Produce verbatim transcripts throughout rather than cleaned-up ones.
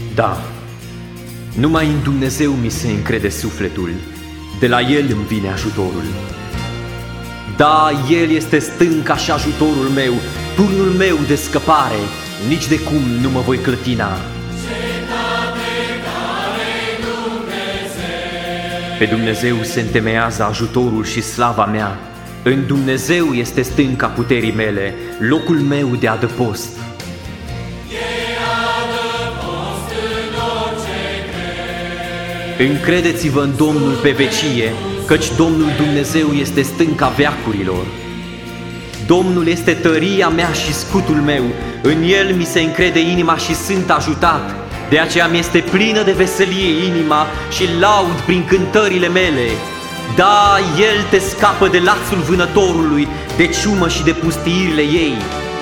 Da, numai în Dumnezeu mi se încrede sufletul, de la El îmi vine ajutorul. Da, El este stânca și ajutorul meu, turnul meu de scăpare, nici de cum nu mă voi clătina. Pe Dumnezeu se întemeiază ajutorul și slava mea. În Dumnezeu este stânca puterii mele, locul meu de adăpost. Încredeți-vă în Domnul pe vecie, căci Domnul Dumnezeu este stânca veacurilor. Domnul este tăria mea și scutul meu, în El mi se încrede inima și sunt ajutat. De aceea mi este plină de veselie inima și laud prin cântările mele. Da, El te scapă de lațul vânătorului, de ciumă și de pustiirile ei.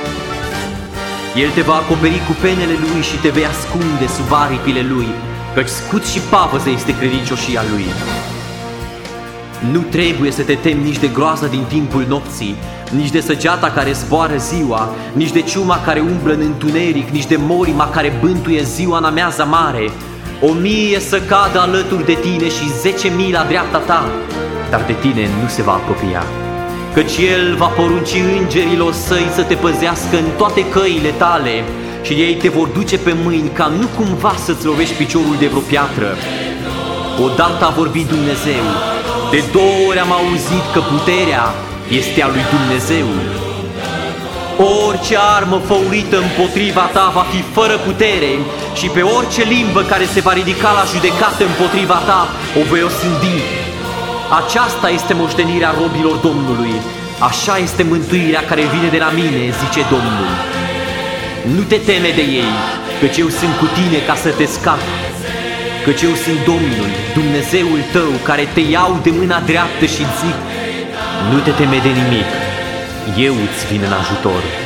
El te va acoperi cu penele Lui și te vei ascunde sub aripile Lui, căci scut și pavăză este credincioșia Lui. Nu trebuie să te temi nici de groaza din timpul nopții, nici de săgeata care zboară ziua, nici de ciuma care umblă în întuneric, nici de morima care bântuie ziua în amiaza mare. O mie să cadă alături de tine și zece mii la dreapta ta, dar de tine nu se va apropia. Căci El va porunci îngerilor Săi să te păzească în toate căile tale și ei te vor duce pe mâini ca nu cumva să-ți lovești piciorul de vreo piatră. Odată a vorbit Dumnezeu, de două ori am auzit că puterea este a lui Dumnezeu. Orice armă făurită împotriva ta va fi fără putere și pe orice limbă care se va ridica la judecată împotriva ta o vei osândi. Aceasta este moștenirea robilor Domnului, așa este mântuirea care vine de la mine, zice Domnul. Nu te teme de ei, căci eu sunt cu tine ca să te scap. Căci eu sunt Domnul, Dumnezeul tău, care te iau de mâna dreaptă și zic: nu te teme de nimic, eu îți vin în ajutor.